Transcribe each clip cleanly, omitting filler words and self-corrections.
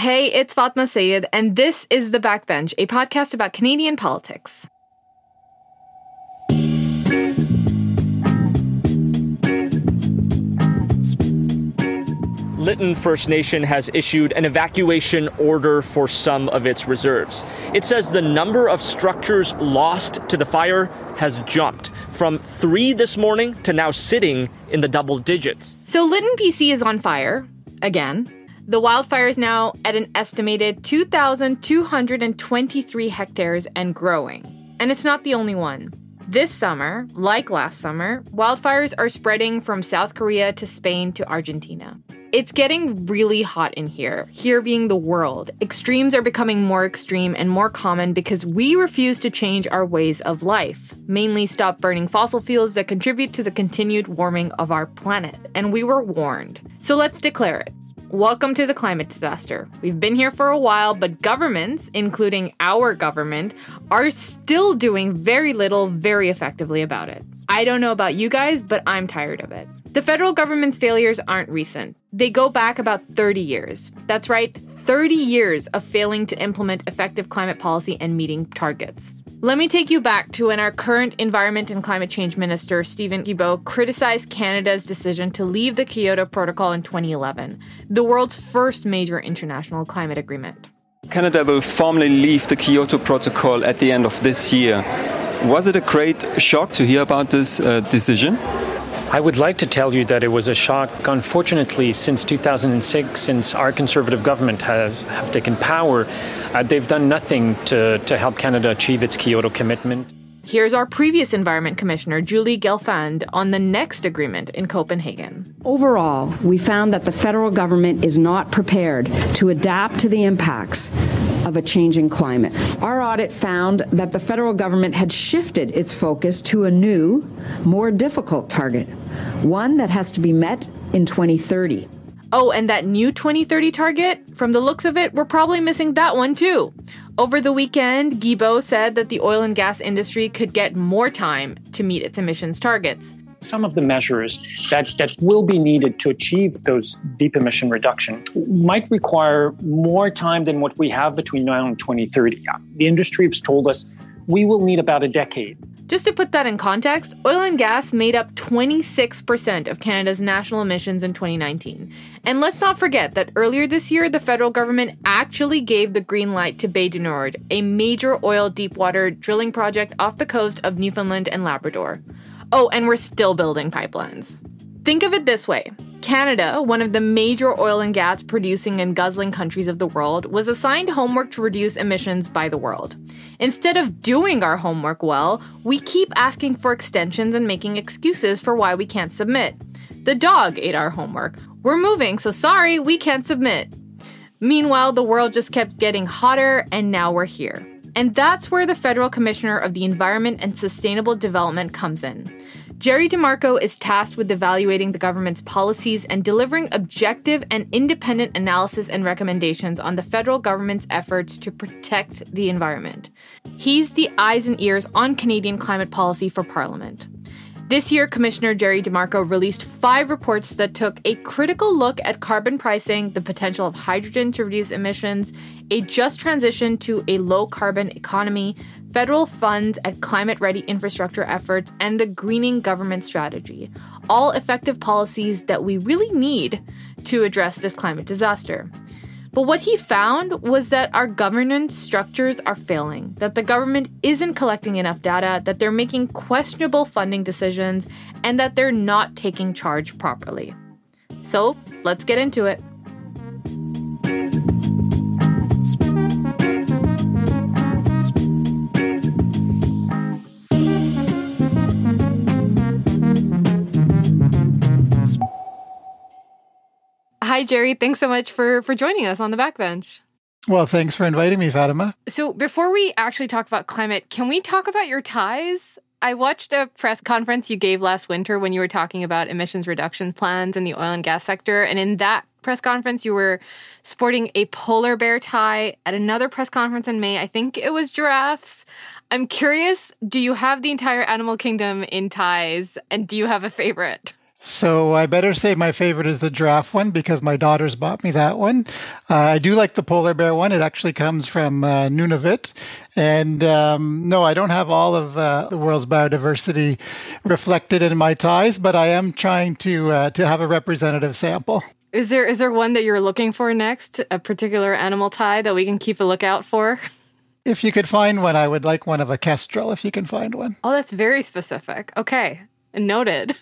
Hey, it's Fatma Sayed, and this is The Backbench, a podcast about Canadian politics. Lytton First Nation has issued an evacuation order for some of its reserves. It says the number of structures lost to the fire has jumped from 3 this morning to now sitting in the double digits. So Lytton, BC is on fire, again. The wildfire is now at an estimated 2,223 hectares and growing. And it's not the only one. This summer, like last summer, wildfires are spreading from South Korea to Spain to Argentina. It's getting really hot in here being the world. Extremes are becoming more extreme and more common because we refuse to change our ways of life, mainly stop burning fossil fuels that contribute to the continued warming of our planet. And we were warned. So let's declare it. Welcome to the climate disaster. We've been here for a while, but governments, including our government, are still doing very little very effectively about it. I don't know about you guys, but I'm tired of it. The federal government's failures aren't recent. They go back about 30 years. That's right, 30 years of failing to implement effective climate policy and meeting targets. Let me take you back to when our current Environment and Climate Change Minister, Steven Guilbeault, criticized Canada's decision to leave the Kyoto Protocol in 2011, the world's first major international climate agreement. Canada will formally leave the Kyoto Protocol at the end of this year. Was it a great shock to hear about this decision? I would like to tell you that it was a shock. Unfortunately, since 2006, since our Conservative government have taken power, they've done nothing to help Canada achieve its Kyoto commitment. Here's our previous Environment Commissioner, Julie Gelfand, on the next agreement in Copenhagen. Overall, we found that the federal government is not prepared to adapt to the impacts of a changing climate. Our audit found that the federal government had shifted its focus to a new, more difficult target, one that has to be met in 2030. Oh, and that new 2030 target, from the looks of it, we're probably missing that one too. Over the weekend, Guilbeault said that the oil and gas industry could get more time to meet its emissions targets. Some of the measures that will be needed to achieve those deep emission reduction might require more time than what we have between now and 2030. The industry has told us we will need about a decade. Just to put that in context, oil and gas made up 26% of Canada's national emissions in 2019. And let's not forget that earlier this year, the federal government actually gave the green light to Bay du Nord, a major oil deepwater drilling project off the coast of Newfoundland and Labrador. Oh, and we're still building pipelines. Think of it this way. Canada, one of the major oil and gas producing and guzzling countries of the world, was assigned homework to reduce emissions by the world. Instead of doing our homework well, we keep asking for extensions and making excuses for why we can't submit. The dog ate our homework. We're moving, so sorry, we can't submit. Meanwhile, the world just kept getting hotter, and now we're here. And that's where the Federal Commissioner of the Environment and Sustainable Development comes in. Jerry DeMarco is tasked with evaluating the government's policies and delivering objective and independent analysis and recommendations on the federal government's efforts to protect the environment. He's the eyes and ears on Canadian climate policy for Parliament. This year, Commissioner Jerry DeMarco released 5 reports that took a critical look at carbon pricing, the potential of hydrogen to reduce emissions, a just transition to a low-carbon economy, federal funds at climate-ready infrastructure efforts, and the greening government strategy, all effective policies that we really need to address this climate disaster. But what he found was that our governance structures are failing, that the government isn't collecting enough data, that they're making questionable funding decisions, and that they're not taking charge properly. So, let's get into it. Hi, Jerry. Thanks so much for joining us on the Backbench. Well, thanks for inviting me, Fatima. So before we actually talk about climate, can we talk about your ties? I watched a press conference you gave last winter when you were talking about emissions reduction plans in the oil and gas sector. And in that press conference, you were sporting a polar bear tie. At another press conference in May, I think it was giraffes. I'm curious, do you have the entire animal kingdom in ties? And do you have a favorite? So I better say my favorite is the giraffe one because my daughters bought me that one. I do like the polar bear one. It actually comes from Nunavut. And no, I don't have all of the world's biodiversity reflected in my ties, but I am trying to have a representative sample. Is there one that you're looking for next? A particular animal tie that we can keep a lookout for? If you could find one, I would like one of a kestrel, if you can find one. Oh, that's very specific. Okay, noted.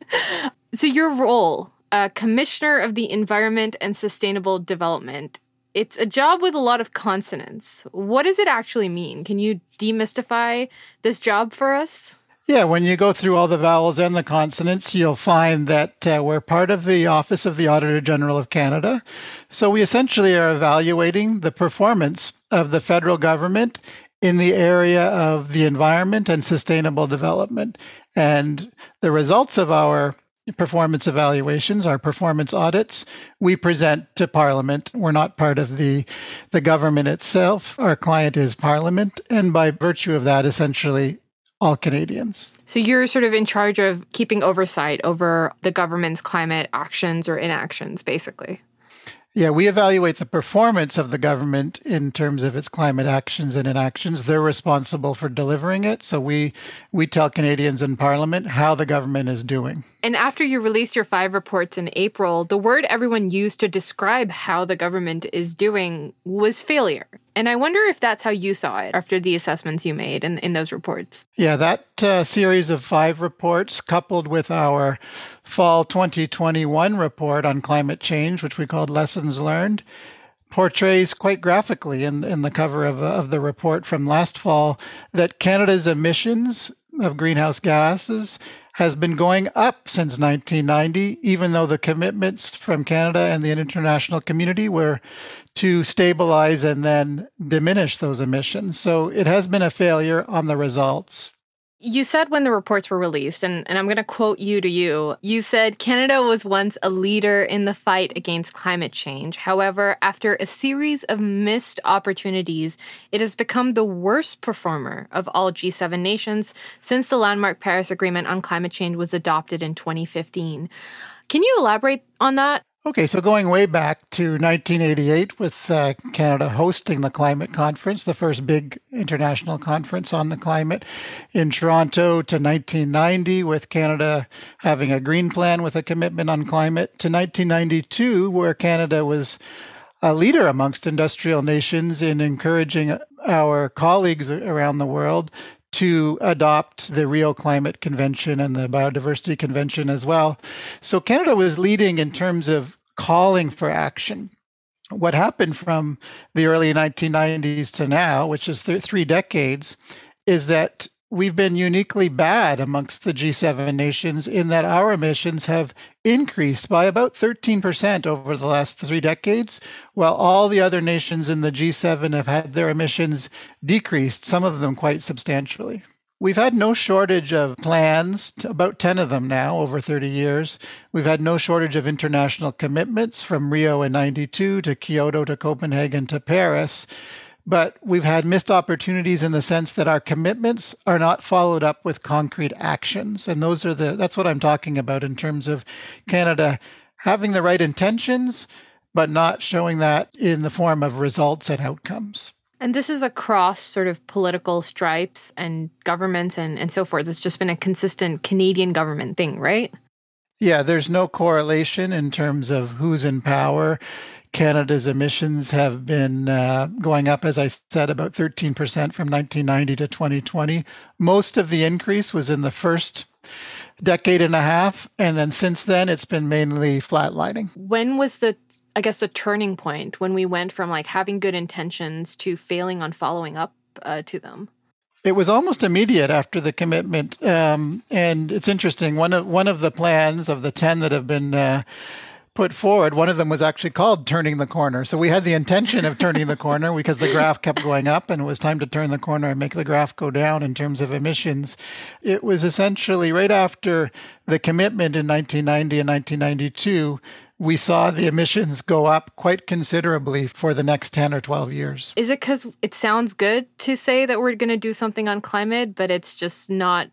So your role, Commissioner of the Environment and Sustainable Development, it's a job with a lot of consonants. What does it actually mean? Can you demystify this job for us? Yeah, when you go through all the vowels and the consonants, you'll find that we're part of the Office of the Auditor General of Canada. So we essentially are evaluating the performance of the federal government in the area of the environment and sustainable development. And the results of our performance evaluations, our performance audits, we present to Parliament. We're not part of the government itself. Our client is Parliament. And by virtue of that, essentially, all Canadians. So you're sort of in charge of keeping oversight over the government's climate actions or inactions, basically. Yeah, we evaluate the performance of the government in terms of its climate actions and inactions. They're responsible for delivering it. So we tell Canadians in Parliament how the government is doing. And after you released your 5 reports in April, the word everyone used to describe how the government is doing was failure. And I wonder if that's how you saw it after the assessments you made in those reports. Yeah, that series of 5 reports, coupled with our fall 2021 report on climate change, which we called Lessons Learned, portrays quite graphically in the cover of the report from last fall that Canada's emissions of greenhouse gases has been going up since 1990, even though the commitments from Canada and the international community were to stabilize and then diminish those emissions. So it has been a failure on the results. You said when the reports were released, and I'm going to quote you, you said Canada was once a leader in the fight against climate change. However, after a series of missed opportunities, it has become the worst performer of all G7 nations since the landmark Paris Agreement on climate change was adopted in 2015. Can you elaborate on that? Okay, so going way back to 1988 with Canada hosting the climate conference, the first big international conference on the climate in Toronto, to 1990 with Canada having a green plan with a commitment on climate, to 1992 where Canada was a leader amongst industrial nations in encouraging our colleagues around the world to adopt the Rio Climate Convention and the Biodiversity Convention as well. So Canada was leading in terms of calling for action. What happened from the early 1990s to now, which is 3 decades, is that we've been uniquely bad amongst the G7 nations in that our emissions have increased by about 13% over the last 3 decades, while all the other nations in the G7 have had their emissions decreased, some of them quite substantially. We've had no shortage of plans, about 10 of them now, over 30 years. We've had no shortage of international commitments from Rio in 92 to Kyoto to Copenhagen to Paris. But we've had missed opportunities in the sense that our commitments are not followed up with concrete actions. And that's what I'm talking about in terms of Canada having the right intentions, but not showing that in the form of results and outcomes. And this is across sort of political stripes and governments and so forth. It's just been a consistent Canadian government thing, right? Yeah, there's no correlation in terms of who's in power. Canada's emissions have been going up, as I said, about 13% from 1990 to 2020. Most of the increase was in the first decade and a half. And then since then, it's been mainly flatlining. When was the turning point when we went from like having good intentions to failing on following up to them? It was almost immediate after the commitment. And it's interesting. One of the plans of the 10 that have been put forward, one of them was actually called Turning the Corner. So we had the intention of turning the corner because the graph kept going up and it was time to turn the corner and make the graph go down in terms of emissions. It was essentially right after the commitment in 1990 and 1992, we saw the emissions go up quite considerably for the next 10 or 12 years. Is it because it sounds good to say that we're going to do something on climate, but it's just not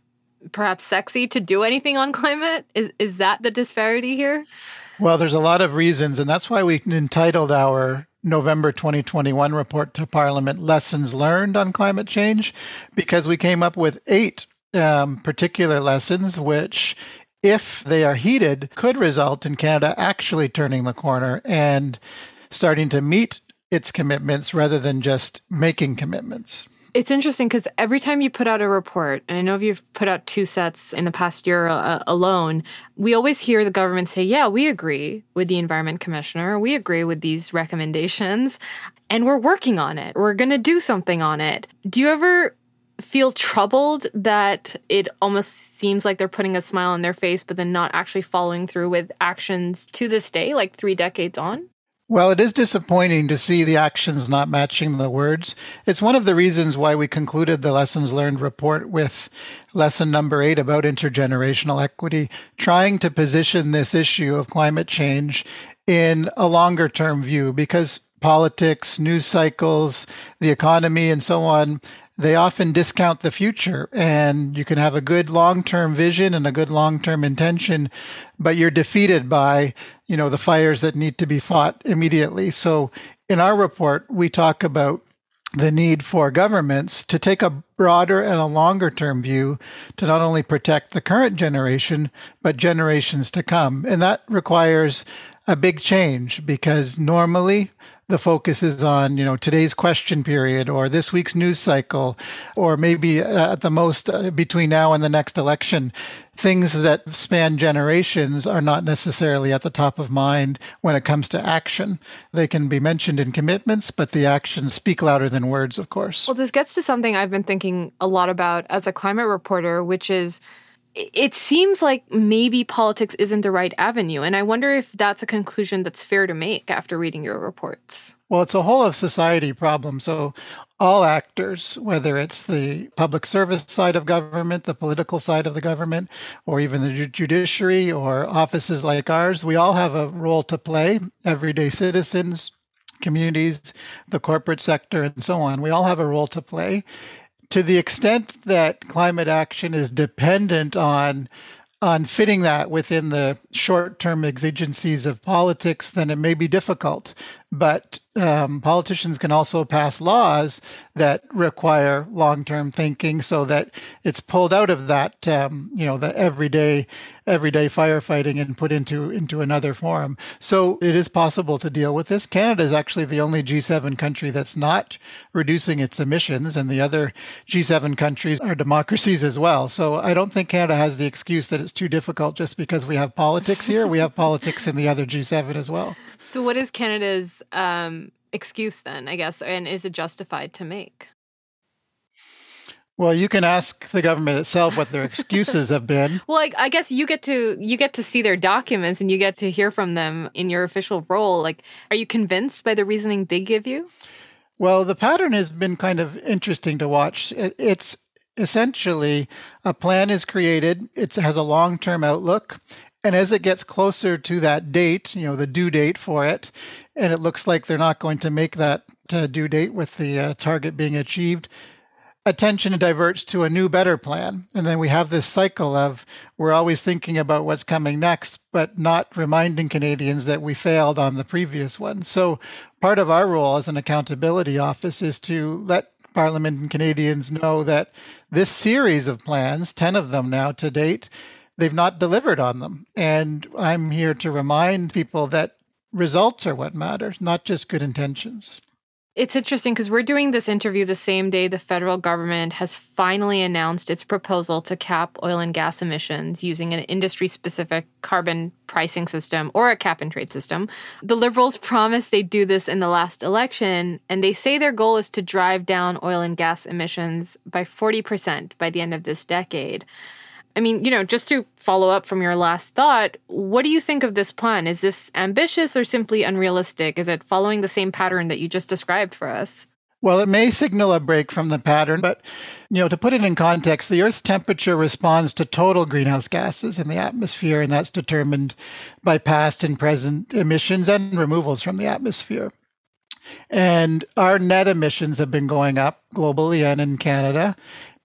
perhaps sexy to do anything on climate? Is that the disparity here? Well, there's a lot of reasons, and that's why we entitled our November 2021 report to Parliament Lessons Learned on Climate Change, because we came up with 8 particular lessons which, if they are heeded, could result in Canada actually turning the corner and starting to meet its commitments rather than just making commitments. It's interesting because every time you put out a report, and I know you've put out 2 sets in the past year alone, we always hear the government say, yeah, we agree with the Environment Commissioner. We agree with these recommendations, and we're working on it. We're going to do something on it. Do you ever feel troubled that it almost seems like they're putting a smile on their face, but then not actually following through with actions to this day, like 3 decades on? Well, it is disappointing to see the actions not matching the words. It's one of the reasons why we concluded the Lessons Learned report with lesson number 8 about intergenerational equity, trying to position this issue of climate change in a longer term view, because politics, news cycles, the economy, and so on, they often discount the future, and you can have a good long-term vision and a good long-term intention, but you're defeated by, the fires that need to be fought immediately. So in our report, we talk about the need for governments to take a broader and a longer term view to not only protect the current generation, but generations to come. And that requires a big change, because normally the focus is on, today's question period or this week's news cycle, or maybe at the most between now and the next election. Things that span generations are not necessarily at the top of mind when it comes to action. They can be mentioned in commitments, but the actions speak louder than words, of course. Well, this gets to something I've been thinking a lot about as a climate reporter, which is it seems like maybe politics isn't the right avenue. And I wonder if that's a conclusion that's fair to make after reading your reports. Well, it's a whole of society problem. So all actors, whether it's the public service side of government, the political side of the government, or even the judiciary or offices like ours, we all have a role to play. Everyday citizens, communities, the corporate sector, and so on. We all have a role to play. To the extent that climate action is dependent on fitting that within the short-term exigencies of politics, then it may be difficult. But politicians can also pass laws that require long-term thinking, so that it's pulled out of that, the everyday firefighting and put into another forum. So it is possible to deal with this. Canada is actually the only G7 country that's not reducing its emissions, and the other G7 countries are democracies as well. So I don't think Canada has the excuse that it's too difficult just because we have politics here. We have politics in the other G7 as well. So what is Canada's excuse then, I guess, and is it justified to make? Well, you can ask the government itself what their excuses have been. Well, I guess you get to see their documents and you get to hear from them in your official role. Like, are you convinced by the reasoning they give you? Well, the pattern has been kind of interesting to watch. It's essentially a plan is created. It has a long-term outlook. And as it gets closer to that date, the due date for it, and it looks like they're not going to make that due date with the target being achieved, attention diverts to a new, better plan. And then we have this cycle of we're always thinking about what's coming next, but not reminding Canadians that we failed on the previous one. So part of our role as an accountability office is to let Parliament and Canadians know that this series of plans, 10 of them now to date, they've not delivered on them. And I'm here to remind people that results are what matters, not just good intentions. It's interesting because we're doing this interview the same day the federal government has finally announced its proposal to cap oil and gas emissions using an industry-specific carbon pricing system or a cap-and-trade system. The Liberals promised they'd do this in the last election, and they say their goal is to drive down oil and gas emissions by 40% by the end of this decade. I mean, just to follow up from your last thought, what do you think of this plan? Is this ambitious or simply unrealistic? Is it following the same pattern that you just described for us? Well, it may signal a break from the pattern, but, to put it in context, the Earth's temperature responds to total greenhouse gases in the atmosphere, and that's determined by past and present emissions and removals from the atmosphere. And our net emissions have been going up globally and in Canada.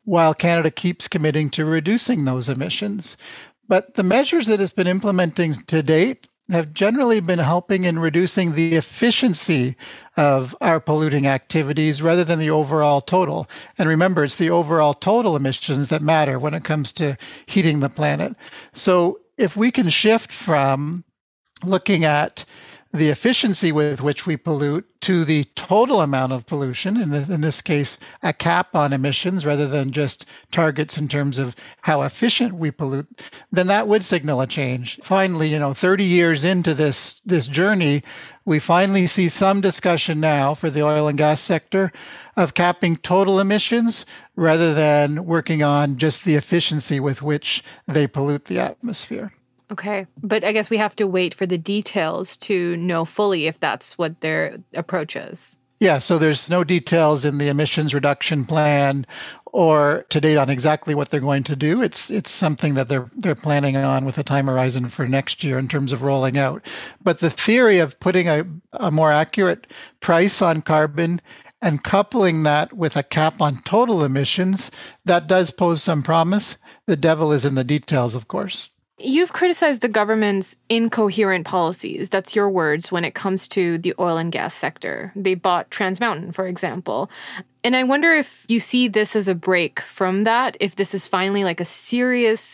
while Canada keeps committing to reducing those emissions. But the measures that it's been implementing to date have generally been helping in reducing the efficiency of our polluting activities rather than the overall total. And remember, it's the overall total emissions that matter when it comes to heating the planet. So if we can shift from looking at the efficiency with which we pollute to the total amount of pollution, in this case, a cap on emissions rather than just targets in terms of how efficient we pollute, then that would signal a change. Finally, 30 years into this journey, we finally see some discussion now for the oil and gas sector of capping total emissions rather than working on just the efficiency with which they pollute the atmosphere. Okay. But I guess we have to wait for the details to know fully if that's what their approach is. Yeah, so there's no details in the emissions reduction plan or to date on exactly what they're going to do. It's something that they're planning on with a time horizon for next year in terms of rolling out. But the theory of putting a more accurate price on carbon and coupling that with a cap on total emissions, that does pose some promise. The devil is in the details, of course. You've criticized the government's incoherent policies, that's your words, when it comes to the oil and gas sector. They bought Trans Mountain, for example. And I wonder if you see this as a break from that, if this is finally like a serious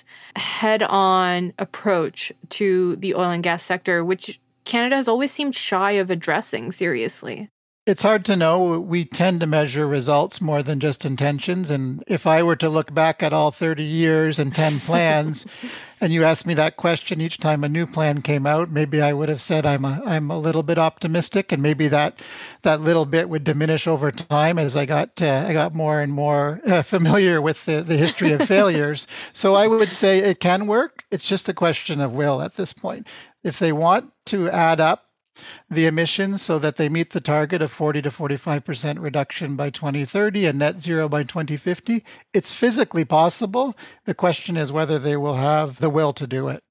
head-on approach to the oil and gas sector, which Canada has always seemed shy of addressing seriously. It's hard to know. We tend to measure results more than just intentions. And if I were to look back at all 30 years and 10 plans, and you asked me that question each time a new plan came out, maybe I would have said I'm a little bit optimistic, and maybe that little bit would diminish over time as I got more and more familiar with the history of failures. So I would say it can work. It's just a question of will at this point. If they want to add up the emissions so that they meet the target of 40 to 45% reduction by 2030 and net zero by 2050, it's physically possible. The question is whether they will have the will to do it.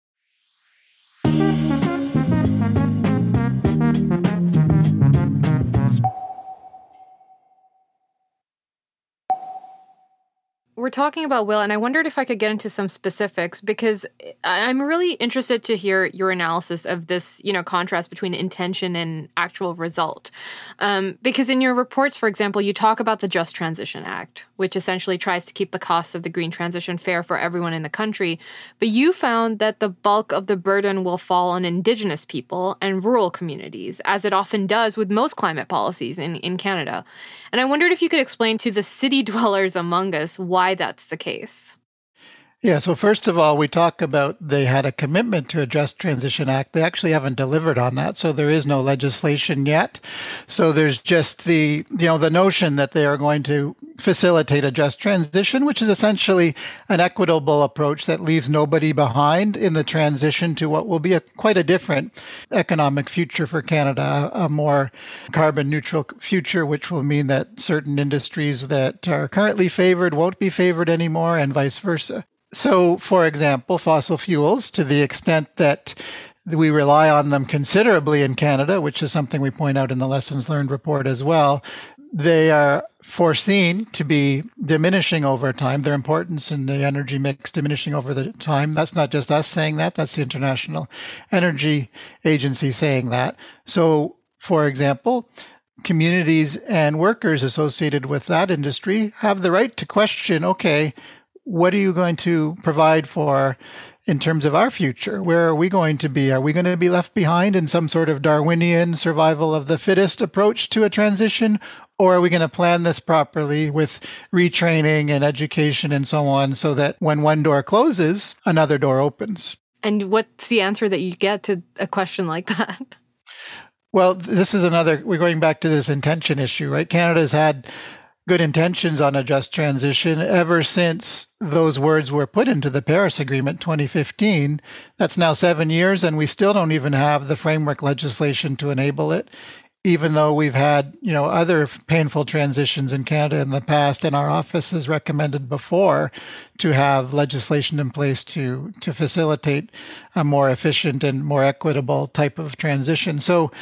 We're talking about will, and I wondered if I could get into some specifics because I'm really interested to hear your analysis of this, contrast between intention and actual result. Because in your reports, for example, you talk about the Just Transition Act, which essentially tries to keep the costs of the green transition fair for everyone in the country. But you found that the bulk of the burden will fall on Indigenous people and rural communities, as it often does with most climate policies in Canada. And I wondered if you could explain to the city dwellers among us why that's the case. Yeah, so first of all, we talk about they had a commitment to a Just Transition Act. They actually haven't delivered on that, so there is no legislation yet. So there's just the notion that they are going to facilitate a just transition, which is essentially an equitable approach that leaves nobody behind in the transition to what will be quite a different economic future for Canada, a more carbon neutral future, which will mean that certain industries that are currently favored won't be favored anymore and vice versa. So, for example, fossil fuels, to the extent that we rely on them considerably in Canada, which is something we point out in the Lessons Learned report as well, they are foreseen to be diminishing over time, their importance in the energy mix diminishing over the time. That's not just us saying that, that's the International Energy Agency saying that. So, for example, communities and workers associated with that industry have the right to question, okay, what are you going to provide for in terms of our future? Where are we going to be? Are we going to be left behind in some sort of Darwinian survival of the fittest approach to a transition? Or are we going to plan this properly with retraining and education and so on so that when one door closes, another door opens? And what's the answer that you get to a question like that? Well, this is we're going back to this intention issue, right? Canada's had good intentions on a just transition ever since those words were put into the Paris Agreement 2015. That's now 7 years, and we still don't even have the framework legislation to enable it, even though we've had, other painful transitions in Canada in the past, and our office has recommended before to have legislation in place to facilitate a more efficient and more equitable type of transition. So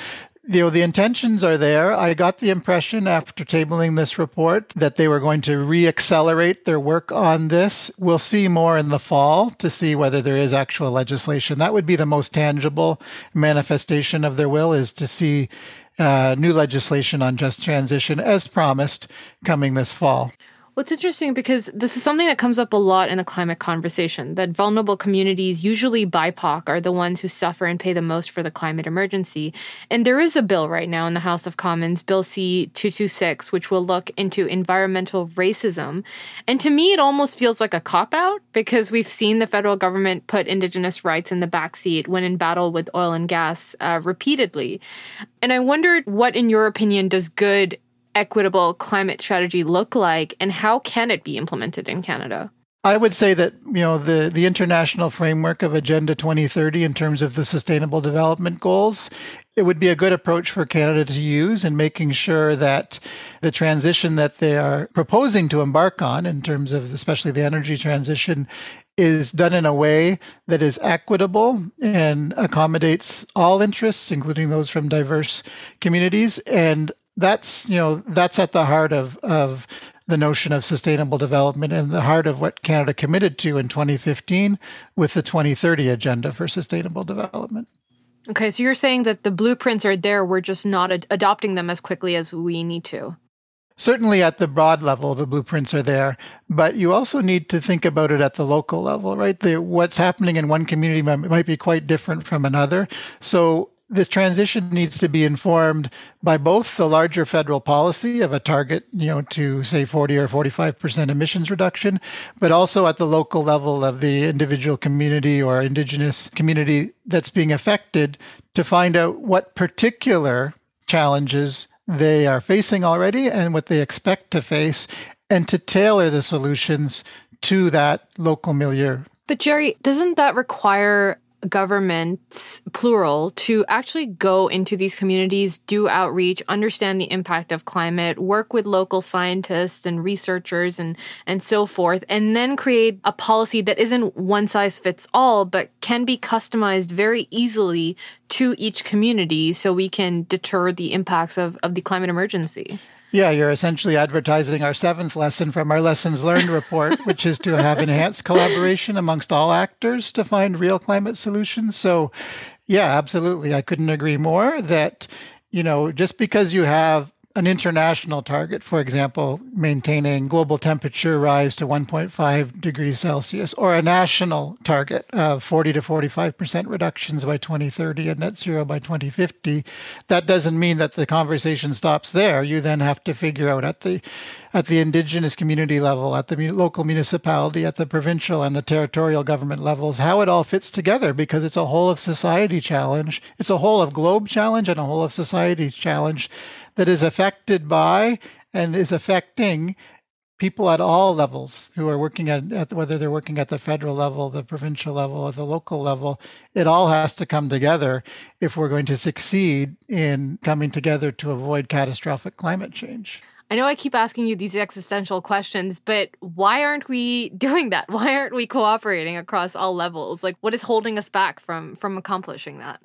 The intentions are there. I got the impression after tabling this report that they were going to re-accelerate their work on this. We'll see more in the fall to see whether there is actual legislation. That would be the most tangible manifestation of their will, is to see new legislation on just transition, as promised, coming this fall. Well, it's interesting because this is something that comes up a lot in the climate conversation, that vulnerable communities, usually BIPOC, are the ones who suffer and pay the most for the climate emergency. And there is a bill right now in the House of Commons, Bill C-226, which will look into environmental racism. And to me, it almost feels like a cop-out because we've seen the federal government put Indigenous rights in the backseat when in battle with oil and gas repeatedly. And I wondered what, in your opinion, does good equitable climate strategy look like, and how can it be implemented in Canada? I would say that, the international framework of Agenda 2030 in terms of the Sustainable Development Goals, it would be a good approach for Canada to use in making sure that the transition that they are proposing to embark on, in terms of especially the energy transition, is done in a way that is equitable and accommodates all interests, including those from diverse communities. And that's at the heart of the notion of sustainable development and the heart of what Canada committed to in 2015 with the 2030 Agenda for Sustainable Development. Okay, so you're saying that the blueprints are there, we're just not adopting them as quickly as we need to. Certainly at the broad level, the blueprints are there, but you also need to think about it at the local level, right? What's happening in one community might be quite different from another. So the transition needs to be informed by both the larger federal policy of a target, to say 40 or 45% emissions reduction, but also at the local level of the individual community or Indigenous community that's being affected, to find out what particular challenges they are facing already and what they expect to face, and to tailor the solutions to that local milieu. But Jerry, doesn't that require governments, plural, to actually go into these communities, do outreach, understand the impact of climate, work with local scientists and researchers and so forth, and then create a policy that isn't one size fits all, but can be customized very easily to each community so we can deter the impacts of the climate emergency? Yeah, you're essentially advertising our seventh lesson from our Lessons Learned report, which is to have enhanced collaboration amongst all actors to find real climate solutions. So, yeah, absolutely. I couldn't agree more that, just because you have an international target, for example, maintaining global temperature rise to 1.5 degrees Celsius, or a national target of 40 to 45% reductions by 2030 and net zero by 2050, that doesn't mean that the conversation stops there. You then have to figure out at the Indigenous community level, at the local municipality, at the provincial and the territorial government levels, how it all fits together, because it's a whole of society challenge. It's a whole of globe challenge and a whole of society challenge that is affected by and is affecting people at all levels who are working at whether they're working at the federal level, the provincial level, or the local level. It all has to come together if we're going to succeed in coming together to avoid catastrophic climate change. I know I keep asking you these existential questions, but why aren't we doing that? Why aren't we cooperating across all levels? Like, what is holding us back from accomplishing that?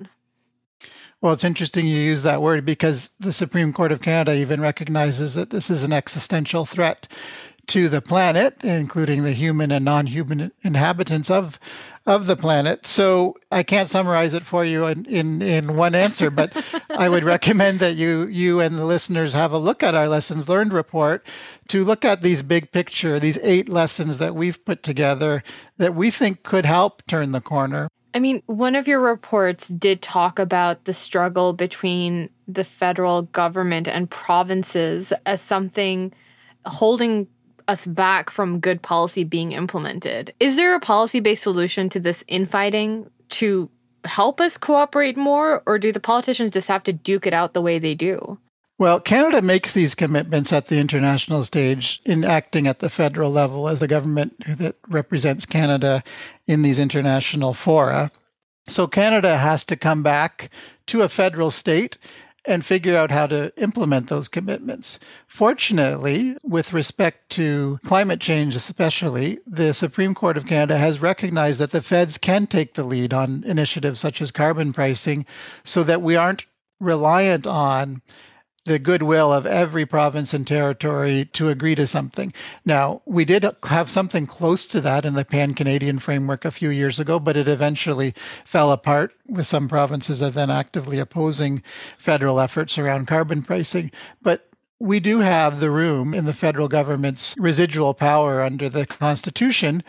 Well, it's interesting you use that word, because the Supreme Court of Canada even recognizes that this is an existential threat to the planet, including the human and non-human inhabitants of the planet. So I can't summarize it for you in one answer, but I would recommend that you and the listeners have a look at our Lessons Learned report to look at these big picture, these 8 lessons that we've put together that we think could help turn the corner. I mean, one of your reports did talk about the struggle between the federal government and provinces as something holding us back from good policy being implemented. Is there a policy-based solution to this infighting to help us cooperate more, or do the politicians just have to duke it out the way they do? Well, Canada makes these commitments at the international stage in acting at the federal level as the government that represents Canada in these international fora. So Canada has to come back to a federal state and figure out how to implement those commitments. Fortunately, with respect to climate change especially, the Supreme Court of Canada has recognized that the feds can take the lead on initiatives such as carbon pricing, so that we aren't reliant on the goodwill of every province and territory to agree to something. Now, we did have something close to that in the Pan-Canadian framework a few years ago, but it eventually fell apart with some provinces then actively opposing federal efforts around carbon pricing. But we do have the room in the federal government's residual power under the Constitution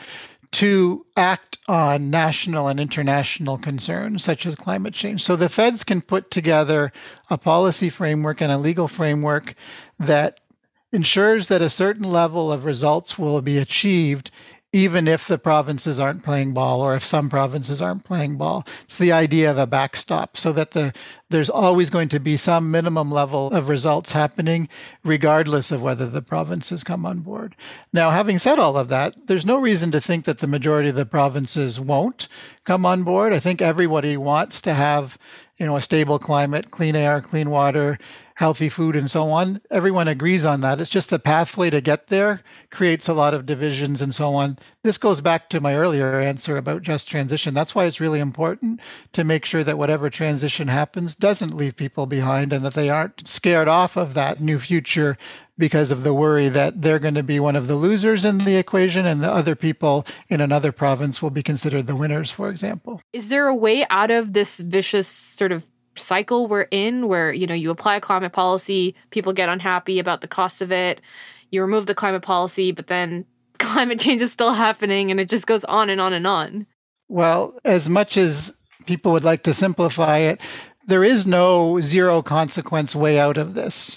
to act on national and international concerns such as climate change. So the feds can put together a policy framework and a legal framework that ensures that a certain level of results will be achieved even if the provinces aren't playing ball or if some provinces aren't playing ball. It's the idea of a backstop so that there's always going to be some minimum level of results happening regardless of whether the provinces come on board. Now, having said all of that, there's no reason to think that the majority of the provinces won't come on board. I think everybody wants to have, a stable climate, clean air, clean water, healthy food, and so on. Everyone agrees on that. It's just the pathway to get there creates a lot of divisions and so on. This goes back to my earlier answer about just transition. That's why it's really important to make sure that whatever transition happens doesn't leave people behind and that they aren't scared off of that new future because of the worry that they're going to be one of the losers in the equation and the other people in another province will be considered the winners, for example. Is there a way out of this vicious sort of cycle we're in where, you apply a climate policy, people get unhappy about the cost of it, you remove the climate policy, but then climate change is still happening and it just goes on and on and on? Well, as much as people would like to simplify it, there is no zero consequence way out of this.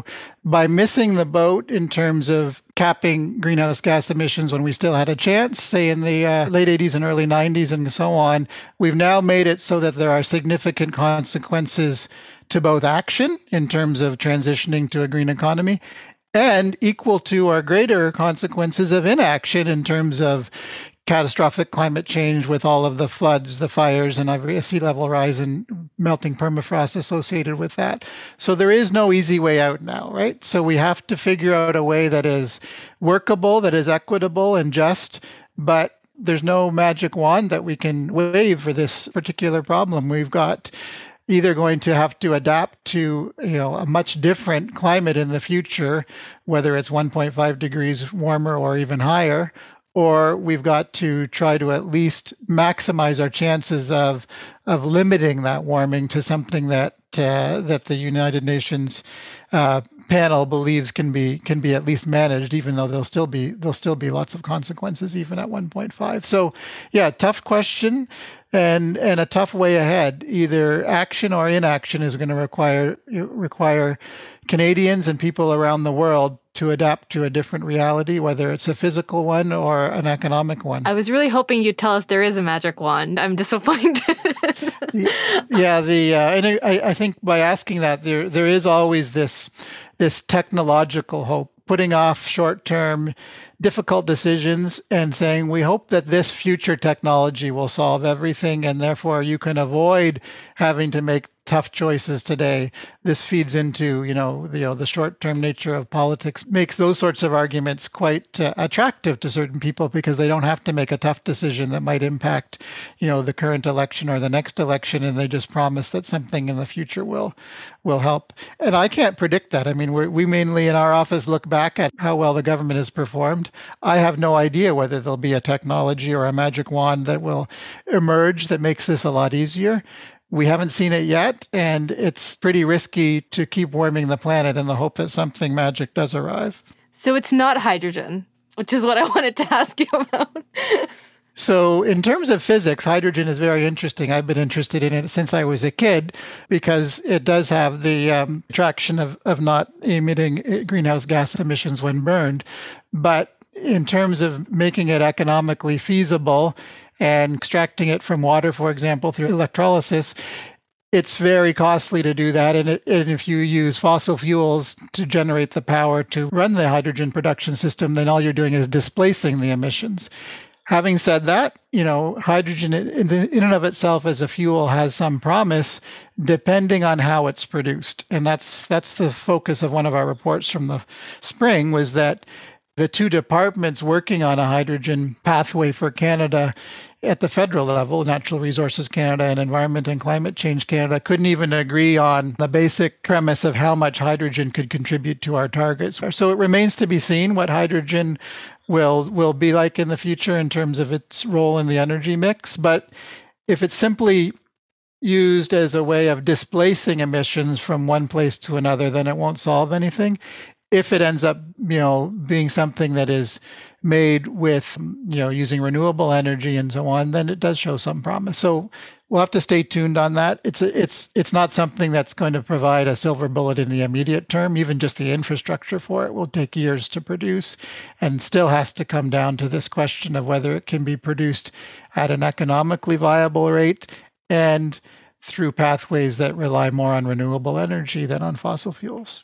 By missing the boat in terms of capping greenhouse gas emissions when we still had a chance, say in the late 80s and early 90s and so on, we've now made it so that there are significant consequences to both action in terms of transitioning to a green economy and equal to or greater consequences of inaction in terms of catastrophic climate change with all of the floods, the fires, and every sea level rise and melting permafrost associated with that. So there is no easy way out now, right? So we have to figure out a way that is workable, that is equitable and just, but there's no magic wand that we can wave for this particular problem. We've got either going to have to adapt to, a much different climate in the future, whether it's 1.5 degrees warmer or even higher, or we've got to try to at least maximize our chances of limiting that warming to something that the United Nations panel believes can be at least managed, even though there'll still be lots of consequences even at 1.5. So, yeah, tough question and a tough way ahead. Either action or inaction is going to require Canadians and people around the world to adapt to a different reality, whether it's a physical one or an economic one. I was really hoping you'd tell us there is a magic wand. I'm disappointed. And I think by asking that, there is always this technological hope, putting off short-term difficult decisions and saying, we hope that this future technology will solve everything, and therefore you can avoid having to make tough choices today. This feeds into, the short-term nature of politics, makes those sorts of arguments quite attractive to certain people because they don't have to make a tough decision that might impact, the current election or the next election, and they just promise that something in the future will help. And I can't predict that. I mean, we mainly in our office look back at how well the government has performed. I have no idea whether there'll be a technology or a magic wand that will emerge that makes this a lot easier. We haven't seen it yet, and it's pretty risky to keep warming the planet in the hope that something magic does arrive. So it's not hydrogen, which is what I wanted to ask you about. So in terms of physics, hydrogen is very interesting. I've been interested in it since I was a kid because it does have the attraction of not emitting greenhouse gas emissions when burned. But in terms of making it economically feasible and extracting it from water, for example, through electrolysis, it's very costly to do that. And if you use fossil fuels to generate the power to run the hydrogen production system, then all you're doing is displacing the emissions. Having said that, hydrogen in and of itself as a fuel has some promise depending on how it's produced. And that's the focus of one of our reports from the spring, was that the two departments working on a hydrogen pathway for Canada at the federal level, Natural Resources Canada and Environment and Climate Change Canada couldn't even agree on the basic premise of how much hydrogen could contribute to our targets. So it remains to be seen what hydrogen will be like in the future in terms of its role in the energy mix. But if it's simply used as a way of displacing emissions from one place to another, then it won't solve anything. If it ends up, being something that is made with, using renewable energy and so on, then it does show some promise. So we'll have to stay tuned on that. It's not something that's going to provide a silver bullet in the immediate term. Even just the infrastructure for it will take years to produce, and still has to come down to this question of whether it can be produced at an economically viable rate and through pathways that rely more on renewable energy than on fossil fuels.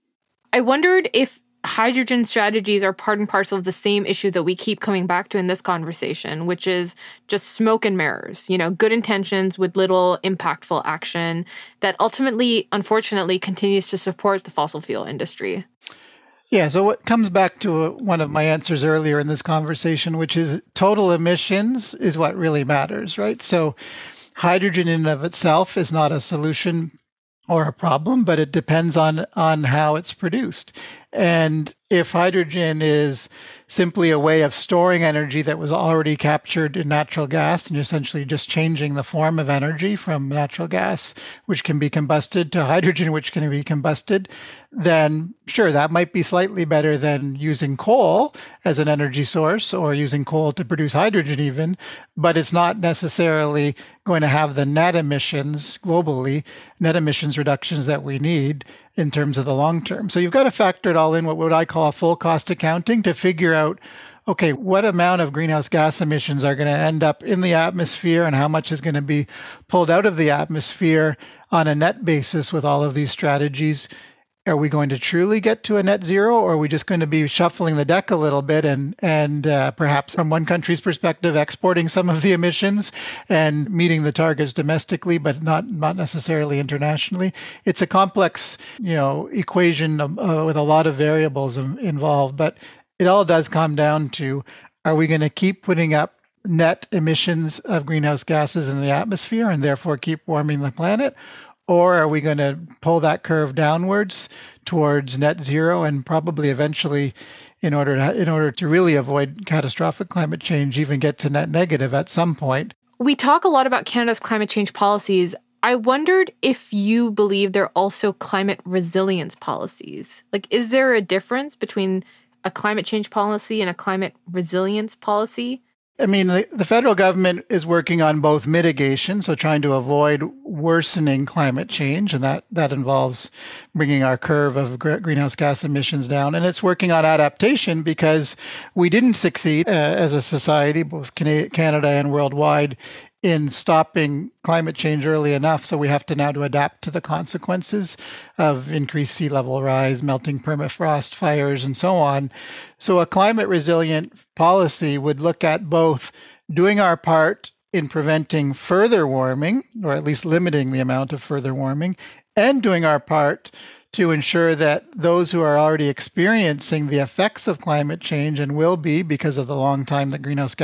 I wondered if hydrogen strategies are part and parcel of the same issue that we keep coming back to in this conversation, which is just smoke and mirrors, good intentions with little impactful action that ultimately, unfortunately, continues to support the fossil fuel industry. Yeah, so what comes back to one of my answers earlier in this conversation, which is total emissions is what really matters, right? So hydrogen in and of itself is not a solution or a problem, but it depends on how it's produced. And if hydrogen is simply a way of storing energy that was already captured in natural gas, and you're essentially just changing the form of energy from natural gas, which can be combusted, to hydrogen, which can be combusted, then sure, that might be slightly better than using coal as an energy source or using coal to produce hydrogen even, but it's not necessarily going to have the net emissions globally, net emissions reductions that we need in terms of the long term. So you've got to factor it all in, what I call a full cost accounting, to figure out, okay, what amount of greenhouse gas emissions are going to end up in the atmosphere and how much is going to be pulled out of the atmosphere on a net basis with all of these strategies. Are we going to truly get to a net zero, or are we just going to be shuffling the deck a little bit and perhaps from one country's perspective exporting some of the emissions and meeting the targets domestically, but not necessarily internationally? It's a complex, equation with a lot of variables involved, but it all does come down to, are we going to keep putting up net emissions of greenhouse gases in the atmosphere and therefore keep warming the planet? Or are we going to pull that curve downwards towards net zero and probably eventually, in order to really avoid catastrophic climate change, even get to net negative at some point? We talk a lot about Canada's climate change policies. I wondered if you believe there are also climate resilience policies. Is there a difference between a climate change policy and a climate resilience policy? I mean, the federal government is working on both mitigation, so trying to avoid worsening climate change, and that involves bringing our curve of greenhouse gas emissions down. And it's working on adaptation because we didn't succeed as a society, both Canada and worldwide, in stopping climate change early enough. So we have to now adapt to the consequences of increased sea level rise, melting permafrost, fires, and so on. So a climate resilient policy would look at both doing our part in preventing further warming, or at least limiting the amount of further warming, and doing our part to ensure that those who are already experiencing the effects of climate change, and will be because of the long time that greenhouse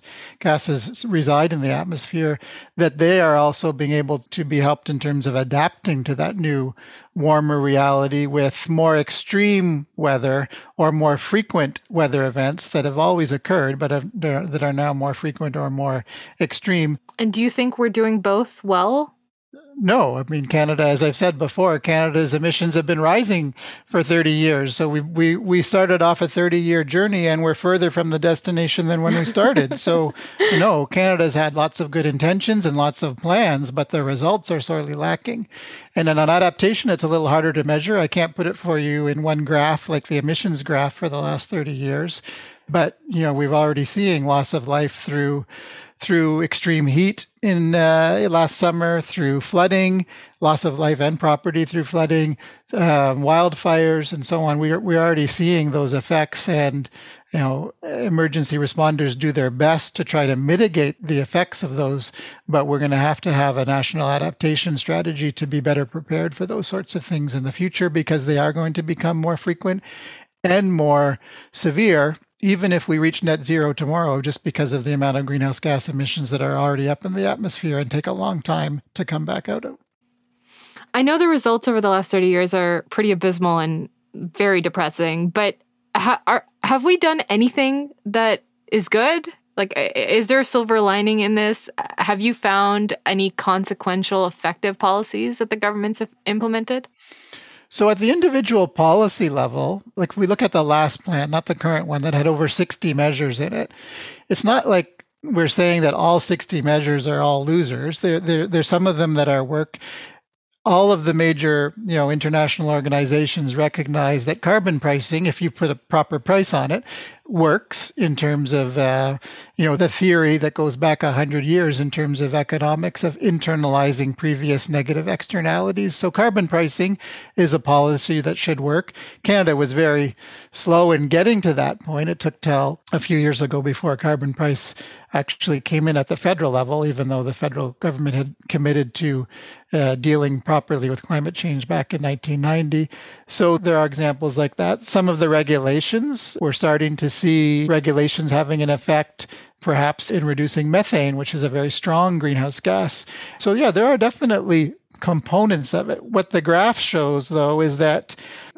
gases reside in the atmosphere, that they are also being able to be helped in terms of adapting to that new warmer reality with more extreme weather or more frequent weather events that have always occurred, but that are now more frequent or more extreme. And do you think we're doing both well? No, I mean, Canada, as I've said before, Canada's emissions have been rising for 30 years. So we started off a 30-year journey, and we're further from the destination than when we started. So, no, Canada's had lots of good intentions and lots of plans, but the results are sorely lacking. And then on adaptation, it's a little harder to measure. I can't put it for you in one graph like the emissions graph for the last 30 years. But, we've already seeing loss of life through extreme heat in last summer, through flooding, loss of life and property through flooding, wildfires, and so on. We're already seeing those effects, and emergency responders do their best to try to mitigate the effects of those. But we're going to have a national adaptation strategy to be better prepared for those sorts of things in the future, because they are going to become more frequent and more severe. even if we reach net zero tomorrow, just because of the amount of greenhouse gas emissions that are already up in the atmosphere and take a long time to come back out of. I know the results over the last 30 years are pretty abysmal and very depressing, but have we done anything that is good? Like, is there a silver lining in this? Have you found any consequential, effective policies that the governments have implemented? So at the individual policy level, like if we look at the last plan, not the current one that had over 60 measures in it, it's not like we're saying that all 60 measures are all losers. There's some of them that are work. All of the major, international organizations recognize that carbon pricing, if you put a proper price on it, works in terms of, the theory that goes back 100 years in terms of economics of internalizing previous negative externalities. So carbon pricing is a policy that should work. Canada was very slow in getting to that point. It took till a few years ago before a carbon price actually came in at the federal level, even though the federal government had committed to dealing properly with climate change back in 1990. So there are examples like that. Some of the regulations, we're starting to see regulations having an effect perhaps in reducing methane, which is a very strong greenhouse gas. So yeah, there are definitely components of it. What the graph shows, though, is that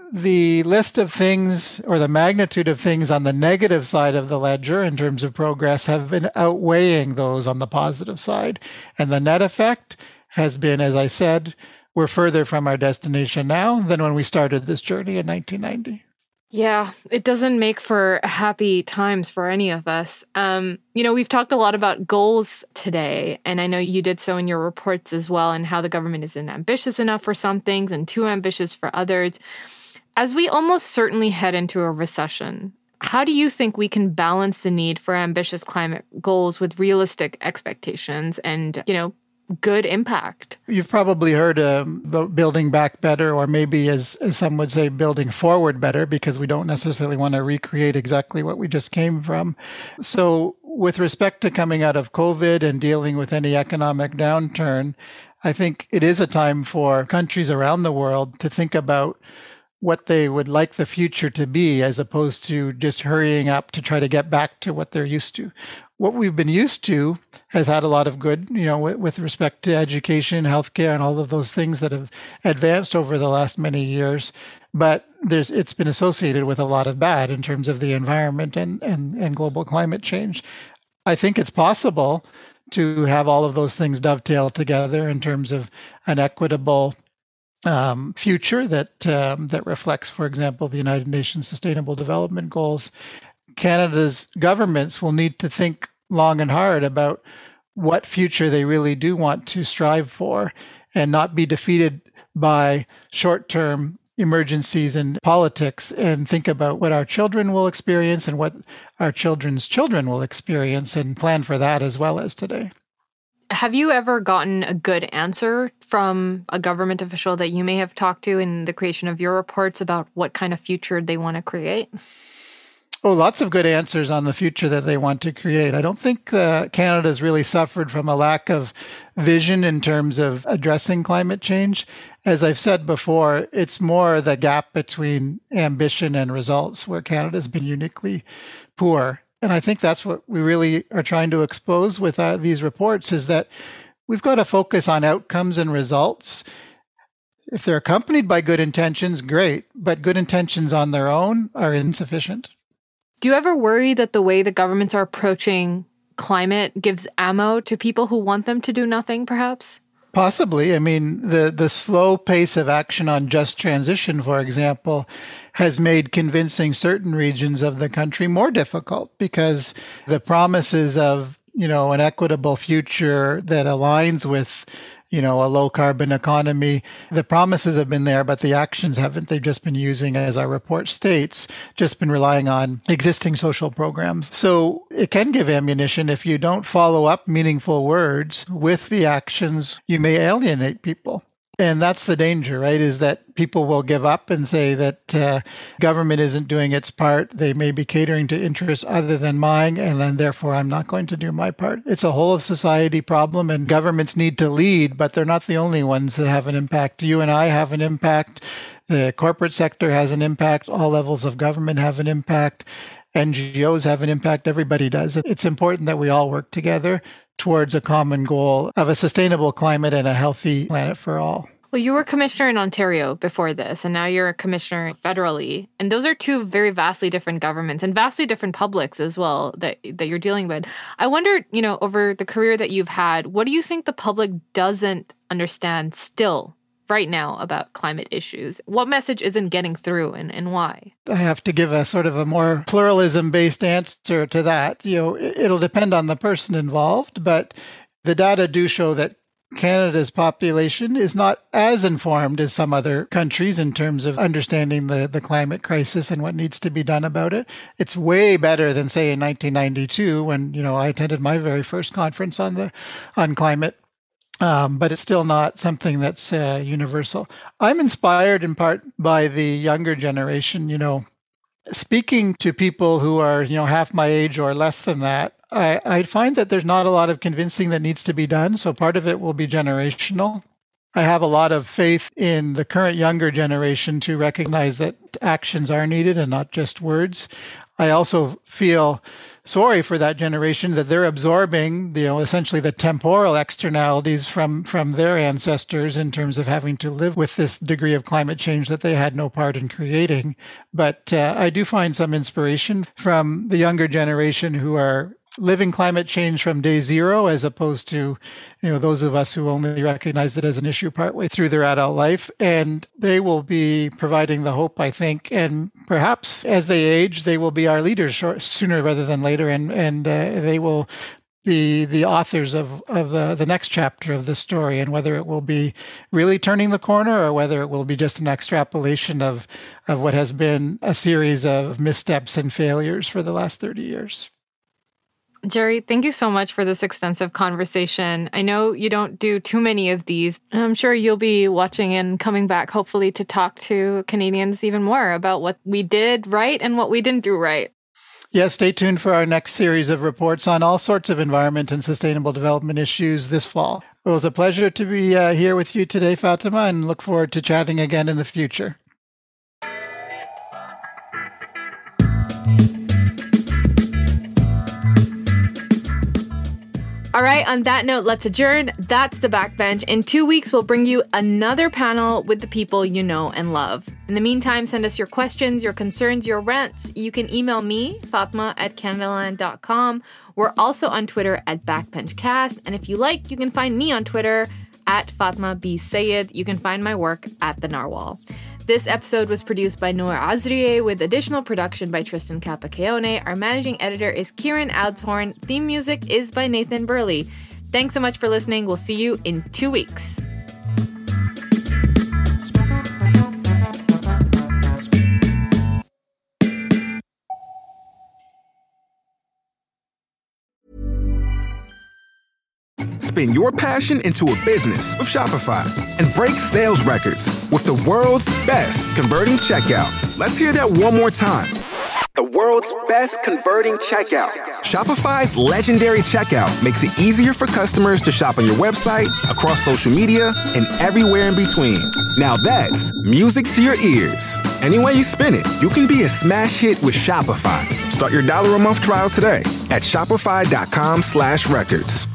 the list of things or the magnitude of things on the negative side of the ledger in terms of progress have been outweighing those on the positive side. And the net effect has been, as I said, we're further from our destination now than when we started this journey in 1990. Yeah, it doesn't make for happy times for any of us. We've talked a lot about goals today, and I know you did so in your reports as well, and how the government isn't ambitious enough for some things and too ambitious for others. As we almost certainly head into a recession, how do you think we can balance the need for ambitious climate goals with realistic expectations and, good impact? You've probably heard about building back better, or maybe as some would say, building forward better, because we don't necessarily want to recreate exactly what we just came from. So with respect to coming out of COVID and dealing with any economic downturn, I think it is a time for countries around the world to think about what they would like the future to be, as opposed to just hurrying up to try to get back to what they're used to. What we've been used to has had a lot of good, with respect to education, healthcare, and all of those things that have advanced over the last many years. But it's been associated with a lot of bad in terms of the environment and global climate change. I think it's possible to have all of those things dovetail together in terms of an equitable future that reflects, for example, the United Nations Sustainable Development Goals. Canada's governments will need to think long and hard about what future they really do want to strive for, and not be defeated by short-term emergencies in politics, and think about what our children will experience and what our children's children will experience, and plan for that as well as today. Have you ever gotten a good answer from a government official that you may have talked to in the creation of your reports about what kind of future they want to create? Oh, lots of good answers on the future that they want to create. I don't think Canada's really suffered from a lack of vision in terms of addressing climate change. As I've said before, it's more the gap between ambition and results where Canada's been uniquely poor. And I think that's what we really are trying to expose with these reports, is that we've got to focus on outcomes and results. If they're accompanied by good intentions, great, but good intentions on their own are insufficient. Do you ever worry that the way the governments are approaching climate gives ammo to people who want them to do nothing, perhaps? Possibly. I mean, the slow pace of action on just transition, for example, has made convincing certain regions of the country more difficult, because the promises of, an equitable future that aligns with, a low carbon economy, the promises have been there, but the actions haven't. They've just been using, as our report states, just been relying on existing social programs. So it can give ammunition. If you don't follow up meaningful words with the actions, you may alienate people. And that's the danger, right? Is that people will give up and say that government isn't doing its part. They may be catering to interests other than mine, and then therefore I'm not going to do my part. It's a whole of society problem, and governments need to lead, but they're not the only ones that have an impact. You and I have an impact. The corporate sector has an impact. All levels of government have an impact. NGOs have an impact. Everybody does. It's important that we all work together towards a common goal of a sustainable climate and a healthy planet for all. Well, you were commissioner in Ontario before this, and now you're a commissioner federally. And those are two very vastly different governments and vastly different publics as well that you're dealing with. I wonder, over the career that you've had, what do you think the public doesn't understand still right now about climate issues? What message isn't getting through and why? I have to give a sort of a more pluralism-based answer to that. It'll depend on the person involved, but the data do show that Canada's population is not as informed as some other countries in terms of understanding the climate crisis and what needs to be done about it. It's way better than, say, in 1992 when, I attended my very first conference on climate. But it's still not something that's universal. I'm inspired in part by the younger generation, speaking to people who are, half my age or less than that. I find that there's not a lot of convincing that needs to be done. So part of it will be generational. I have a lot of faith in the current younger generation to recognize that actions are needed and not just words. I also feel sorry for that generation that they're absorbing, essentially the temporal externalities from their ancestors in terms of having to live with this degree of climate change that they had no part in creating. But I do find some inspiration from the younger generation who are living climate change from day zero, as opposed to, those of us who only recognize it as an issue partway through their adult life. And they will be providing the hope, I think. And perhaps as they age, they will be our leaders sooner rather than later. And they will be the authors of the next chapter of the story, and whether it will be really turning the corner or whether it will be just an extrapolation of what has been a series of missteps and failures for the last 30 years. Jerry, thank you so much for this extensive conversation. I know you don't do too many of these. I'm sure you'll be watching and coming back, hopefully, to talk to Canadians even more about what we did right and what we didn't do right. Yeah, stay tuned for our next series of reports on all sorts of environment and sustainable development issues this fall. It was a pleasure to be here with you today, Fatima, and look forward to chatting again in the future. All right, on that note, let's adjourn. That's The Backbench. In 2 weeks, we'll bring you another panel with the people you know and love. In the meantime, send us your questions, your concerns, your rants. You can email me, Fatma@canadaland.com. We're also on Twitter @BackbenchCast. And if you like, you can find me on Twitter @Fatma B. Sayed. You can find my work at The Narwhal. This episode was produced by Noor Azrieh with additional production by Tristan Capacione. Our managing editor is Kieran Aldshorn. Theme music is by Nathan Burley. Thanks so much for listening. We'll see you in 2 weeks. Spin your passion into a business with Shopify and break sales records with the world's best converting checkout. Let's hear that one more time. The world's best converting checkout. Shopify's legendary checkout makes it easier for customers to shop on your website, across social media, and everywhere in between. Now that's music to your ears. Any way you spin it, you can be a smash hit with Shopify. Start your $1 a month trial today at shopify.com/records.